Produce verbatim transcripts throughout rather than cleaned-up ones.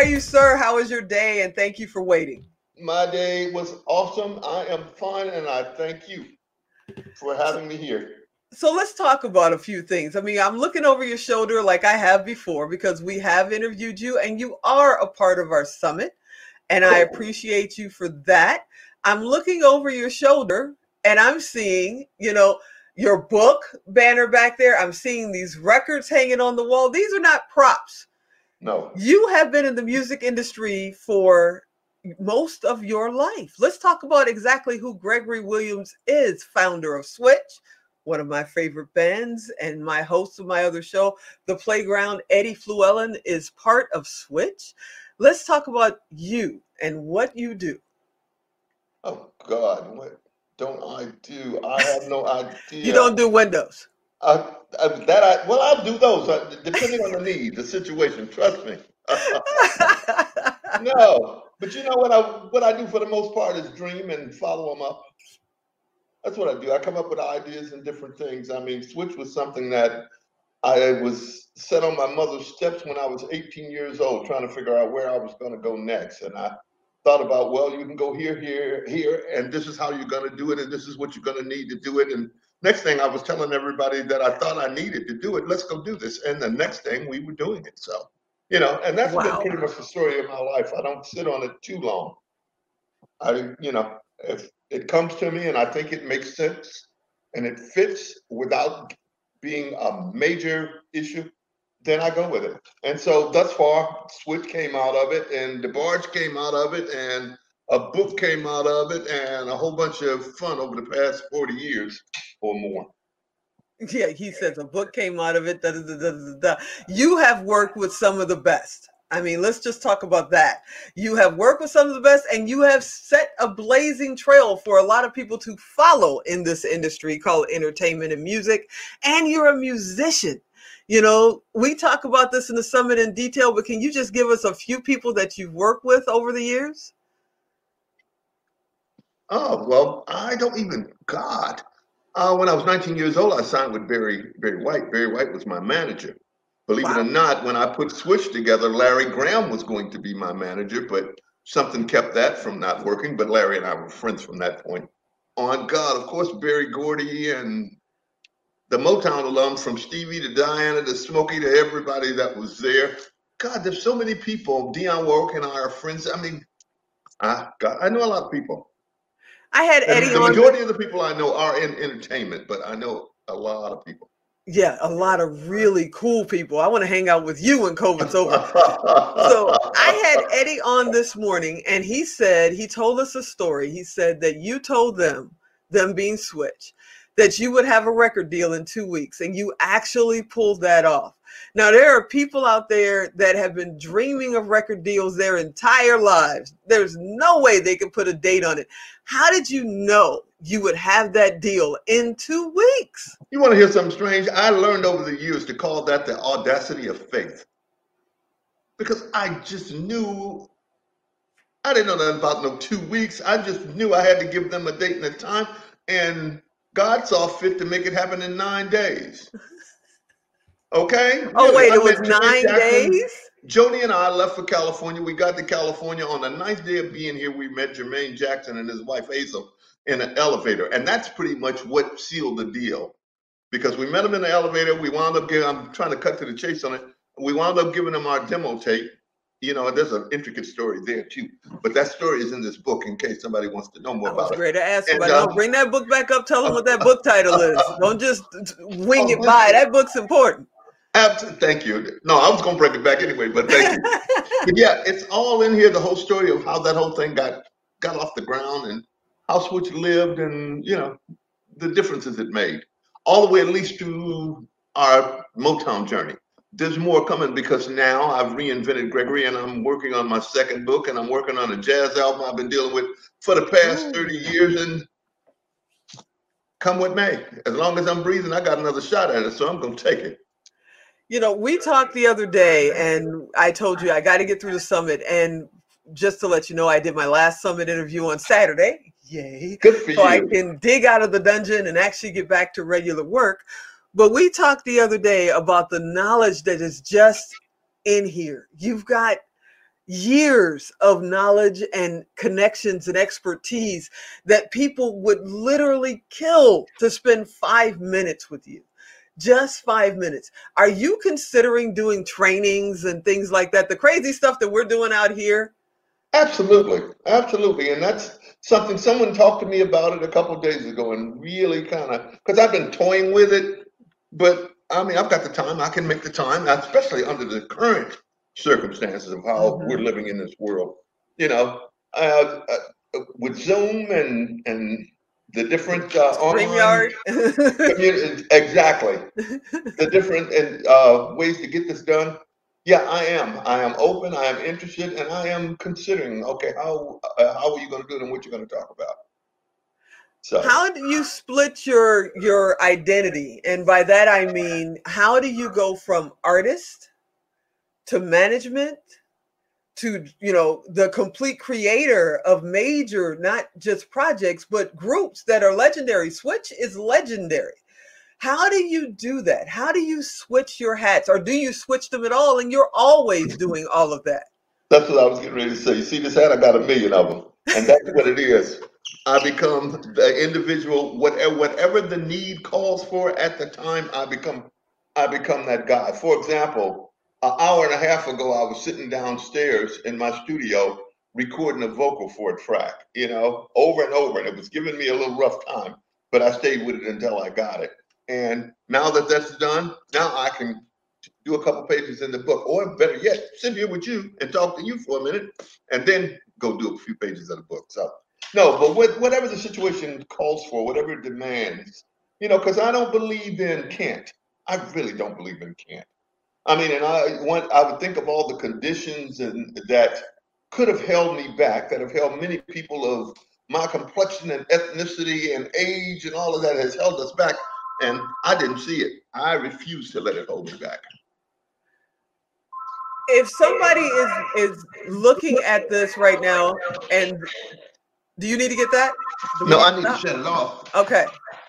are you, sir? How was your day? And thank you for waiting. My day was awesome. I am fine, and I thank you for having me here. So let's talk about a few things. I mean, I'm looking over your shoulder like I have before because we have interviewed you and you are a part of our summit. And I Cool. appreciate you for that. I'm looking over your shoulder and I'm seeing, you know, your book banner back there. I'm seeing these records hanging on the wall. These are not props. No. You have been in the music industry for most of your life. Let's talk about exactly who Gregory Williams is, founder of Switch, one of my favorite bands, and my host of my other show, The Playground. Eddie Fluellen is part of Switch. Let's talk about you and what you do. Oh God, what don't I do? I have no You idea. don't do windows. Uh, uh, that I well, I'll do those uh, depending on the need, the situation. Trust me. No, but you know what I what I do for the most part is dream and follow them up. That's what I do. I come up with ideas and different things. I mean, Switch was something that I was set on my mother's steps when I was eighteen years old, trying to figure out where I was going to go next. And I thought about, well, you can go here, here, here, and this is how you're going to do it, and this is what you're going to need to do it. And next thing I was telling everybody that I thought I needed to do it, let's go do this. And the next thing we were doing it. So, you know, and that's been Wow. pretty much the story of my life. I don't sit on it too long. I, you know, if it comes to me and I think it makes sense and it fits without being a major issue, then I go with it. And so thus far, Switch came out of it, and DeBarge came out of it, and a book came out of it, and a whole bunch of fun over the past forty years or more. Yeah, he says a book came out of it. Da, da, da, da, da, da. You have worked with some of the best. I mean, let's just talk about that. You have worked with some of the best, and you have set a blazing trail for a lot of people to follow in this industry called entertainment and music. And you're a musician. You know, we talk about this in the summit in detail, but can you just give us a few people that you've worked with over the years? Oh, well, I don't even, God. Uh, when I was nineteen years old, I signed with Barry Barry White. Barry White was my manager. Believe it or Wow. not, when I put Switch together, Larry Graham was going to be my manager, but something kept that from not working. But Larry and I were friends from that point on. God, of course, Barry Gordy and the Motown alums from Stevie to Diana to Smokey to everybody that was there. God, there's so many people. Dionne Warwick and I are friends. I mean, I, God, I know a lot of people. I had And Eddie the on. majority of the people I know are in entertainment, but I know a lot of people. Yeah, a lot of really cool people. I want to hang out with you when COVID's over. So I had Eddie on this morning, and he said, he told us a story. He said that you told them, them being Switch, that you would have a record deal in two weeks, and you actually pulled that off. Now, there are people out there that have been dreaming of record deals their entire lives. There's no way they can put a date on it. How did you know you would have that deal in two weeks? You want to hear something strange? I learned over the years to call that the audacity of faith. Because I just knew, I didn't know nothing about no two weeks. I just knew I had to give them a date and a time. And God saw fit to make it happen in nine days. Okay? Oh, Really. wait, I it was met Janet nine Jackson. days? Joni and I left for California. We got to California on the ninth day of being here. We met Jermaine Jackson and his wife Hazel in an elevator. And that's pretty much what sealed the deal. Because we met him in the elevator. We wound up giving, I'm trying to cut to the chase on it. We wound up giving him our demo tape. You know, there's an intricate story there too. But that story is in this book in case somebody wants to know more I was about it. great to ask And, somebody. uh, No, bring that book back up. Tell them what that book title is. Don't just wing Oh, it by. listen. That book's important. Absolutely. Thank you. No, I was going to break it back anyway, but thank you. But yeah, it's all in here, the whole story of how that whole thing got got off the ground and how Switch lived and, you know, the differences it made. All the way at least to our Motown journey. There's more coming because now I've reinvented Gregory and I'm working on my second book and I'm working on a jazz album I've been dealing with for the past Ooh. thirty years, and come what may. As long as I'm breathing, I got another shot at it, so I'm going to take it. You know, we talked the other day, and I told you I got to get through the summit. And just to let you know, I did my last summit interview on Saturday. Yay. Good for So I you. can dig out of the dungeon and actually get back to regular work. But we talked the other day about the knowledge that is just in here. You've got years of knowledge and connections and expertise that people would literally kill to spend five minutes with you. Just five minutes. Are you considering doing trainings and things like that? The crazy stuff that we're doing out here? Absolutely. Absolutely. And that's something someone talked to me about it a couple of days ago and really kind of, because I've been toying with it, but I mean, I've got the time. I can make the time, especially under the current circumstances of how Mm-hmm. we're living in this world. You know, uh, uh, with Zoom and and the different uh, online StreamYard. community, exactly, the different and uh, ways to get this done. Yeah, I am. I am open. I am interested, and I am considering. Okay, how uh, how are you going to do it, and what you're going to talk about? So, How do you split your your identity? And by that I mean, how do you go from artist to management to, you know, the complete creator of major, not just projects, but groups that are legendary? Switch is legendary. How do you do that? How do you switch your hats, or do you switch them at all and you're always doing all of that? that's what I was getting ready to say. You see this hat? I got a million of them, and that's what it is. I become the individual, whatever whatever the need calls for at the time. I become I become that guy. For example, an hour and a half ago, I was sitting downstairs in my studio recording a vocal for a track, you know, over and over, and it was giving me a little rough time, but I stayed with it until I got it. And now that that's done, now I can do a couple pages in the book, or better yet, sit here with you and talk to you for a minute, and then go do a few pages of the book. So, no, but what, whatever the situation calls for, whatever it demands, you know, because I don't believe in can't. I really don't believe in can't. I mean, and I want I would think of all the conditions and that could have held me back, that have held many people of my complexion and ethnicity and age and all of that has held us back, and I didn't see it. I refuse to let it hold me back. If somebody is is looking at this right now, and do you need to get that? Do we No, need I to need to stop? shut it off. Okay.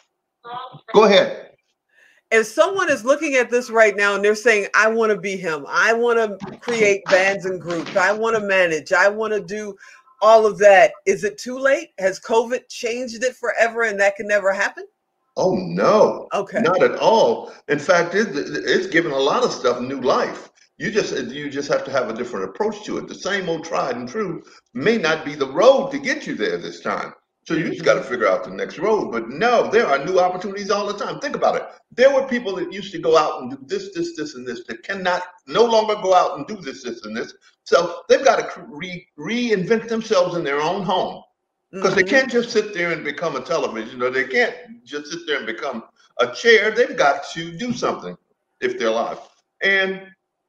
Go ahead. If someone is looking at this right now and they're saying, I want to be him, I want to create bands and groups, I want to manage, I want to do all of that, is it too late? Has COVID changed it forever and that can never happen? Oh no, Okay. not at all. In fact, it, it's given a lot of stuff new life. You just you just have to have a different approach to it. The same old tried and true may not be the road to get you there this time. So you just got to figure out the next road. But no, there are new opportunities all the time. Think about it. There were people that used to go out and do this, this, this, and this that cannot no longer go out and do this, this, and this. So they've got to re, reinvent themselves in their own home. Because they can't just sit there and become a television, or they can't just sit there and become a chair. They've got to do something if they're alive. And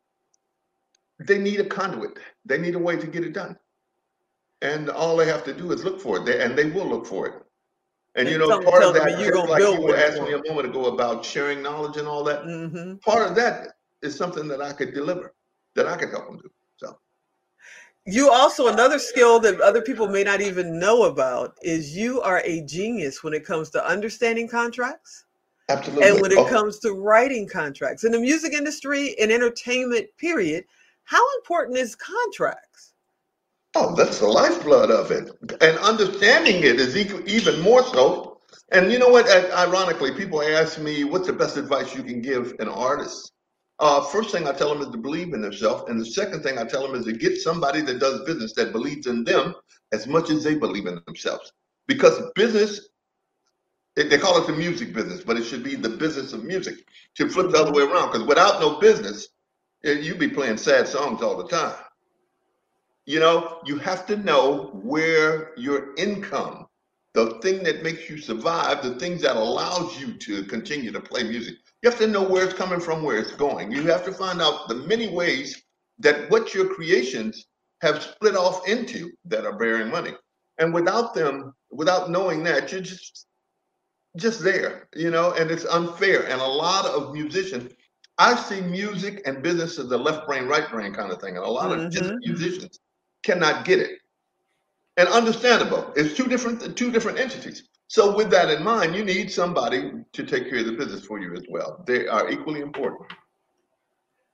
they need a conduit. They need a way to get it done. And all they have to do is look for it. They, and they will look for it. And, you And know, someone part of tells me that, you're just gonna like you build were one asking for me a them. moment ago about sharing knowledge and all that, Mhm. part of that is something that I could deliver, that I could help them do. So. You also, another skill that other people may not even know about is you are a genius when it comes to understanding contracts. Absolutely. And when it Oh, comes to writing contracts. In the music industry and entertainment, period, how important is contracts? oh, that's the lifeblood of it. And understanding it is equal, even more so. And you know what? Ironically, people ask me, what's the best advice you can give an artist? Uh, first thing I tell them is to believe in themselves. And the second thing I tell them is to get somebody that does business that believes in them as much as they believe in themselves. Because business, they they call it the music business, but it should be the business of music. It should flip the other Mhm. way around. Because without no business, eh, you'd be playing sad songs all the time. You know, you have to know where your income, the thing that makes you survive, the things that allows you to continue to play music. You have to know where it's coming from, where it's going. You have to find out the many ways that what your creations have split off into that are bearing money. And without them, without knowing that, you're just just there, you know, and it's unfair. And a lot of musicians, I see music and business as a left brain, right brain kind of thing. And a lot of just Mhm. musicians cannot get it. And understandable. It's two different two different entities. So with that in mind, you need somebody to take care of the business for you as well. They are equally important.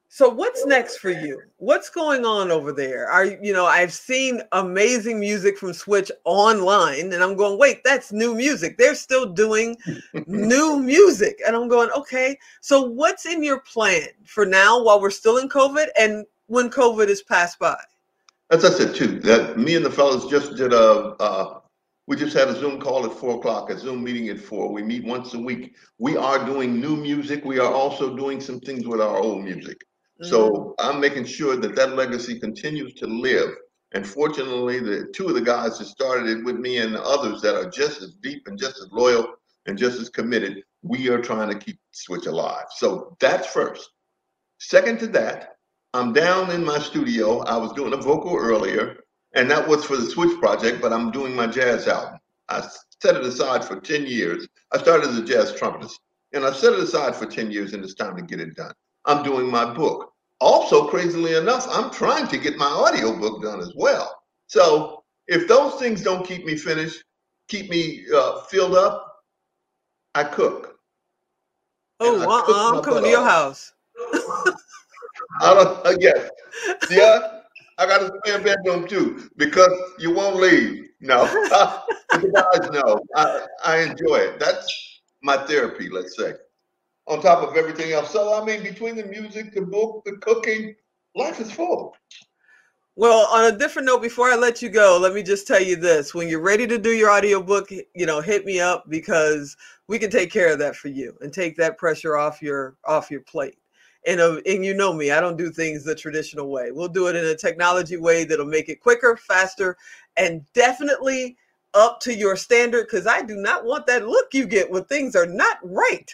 So what's next for you? What's going on over there? Are you know, I've seen amazing music from Switch online and I'm going, wait, that's new music. They're still doing new music. And I'm going, okay, so what's in your plan for now while we're still in COVID and when COVID is passed by? As I said too, that me and the fellas just did a, uh, we just had a Zoom call at four o'clock, a Zoom meeting at four. We meet once a week. We are doing new music. We are also doing some things with our old music. So I'm making sure that that legacy continues to live. And fortunately, the two of the guys that started it with me and the others that are just as deep and just as loyal and just as committed, we are trying to keep Switch alive. So that's first. Second to that, I'm down in my studio. I was doing a vocal earlier, and that was for the Switch project, but I'm doing my jazz album. I set it aside for ten years. I started as a jazz trumpetist, and I set it aside for ten years, and it's time to get it done. I'm doing my book. Also, crazily enough, I'm trying to get my audio book done as well. So if those things don't keep me finished, keep me uh, filled up, I cook. Oh, uh -uh, I'm coming to your house. I don't, uh, yes. Yeah, I got a spare bedroom too, because you won't leave. No, the guys know. I, I enjoy it. That's my therapy, let's say, on top of everything else. So, I mean, between the music, the book, the cooking, life is full. Well, on a different note, before I let you go, let me just tell you this. When you're ready to do your audiobook, you know, hit me up, because we can take care of that for you and take that pressure off your off your plate. And, uh, and you know me, I don't do things the traditional way. We'll do it in a technology way that'll make it quicker, faster, and definitely up to your standard, because I do not want that look you get when things are not right.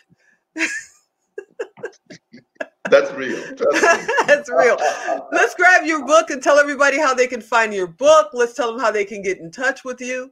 That's real. That's real. Let's grab your book and tell everybody how they can find your book. Let's tell them how they can get in touch with you.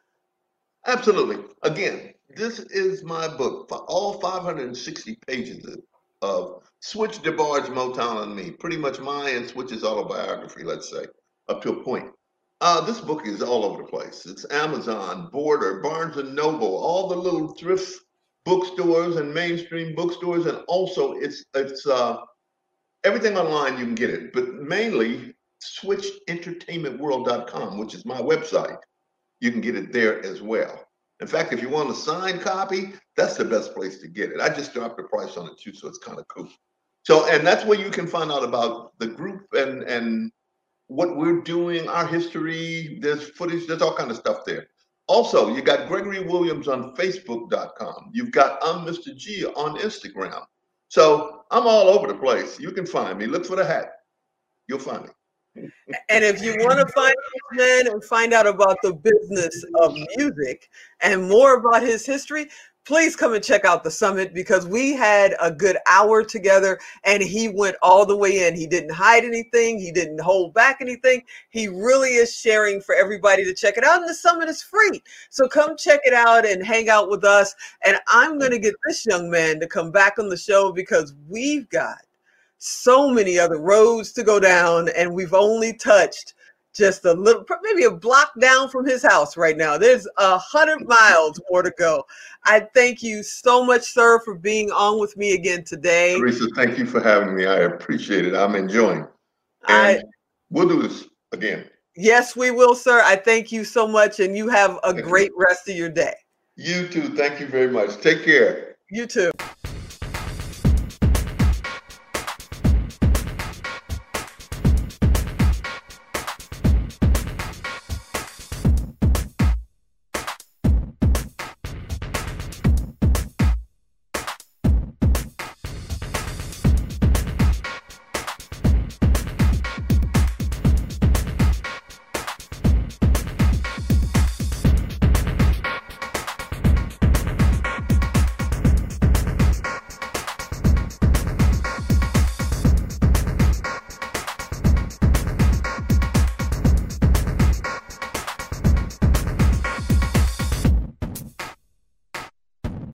Absolutely. Again, this is my book, for all five hundred sixty pages of Switch DeBarge, Motown, and me. Pretty much mine and Switch's autobiography, let's say, up to a point. Uh, this book is all over the place. It's Amazon, Border, Barnes and Noble, all the little thrift bookstores and mainstream bookstores, and also it's it's uh, everything online. You can get it, but mainly switch entertainment world dot com, which is my website. You can get it there as well. In fact, if you want a signed copy, that's the best place to get it. I just dropped the price on it too, so it's kind of cool. So, and that's where you can find out about the group and and what we're doing, our history. There's footage. There's all kind of stuff there. Also, you got Gregory Williams on Facebook dot com. You've got I'm Mister G on Instagram. So I'm all over the place. You can find me. Look for the hat. You'll find me. And if you want to find this man and find out about the business of music and more about his history, please come and check out the summit, because we had a good hour together and he went all the way in. He didn't hide anything. He didn't hold back anything. He really is sharing for everybody to check it out. And the summit is free. So come check it out and hang out with us. And I'm going to get this young man to come back on the show, because we've got so many other roads to go down, and we've only touched just a little, maybe a block down from his house right now. There's a hundred miles more to go. I thank you so much, sir, for being on with me again today. Teresa, thank you for having me. I appreciate it. I'm enjoying. And I, we'll do this again. Yes, we will, sir. I thank you so much, and you have a thank great you. rest of your day. You too. Thank you very much. Take care. You too.